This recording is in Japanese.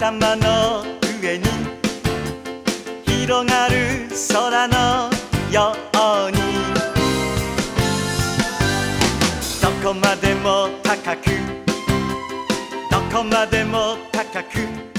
頭の上に広がる空のようにどこまでも高くどこまでも高く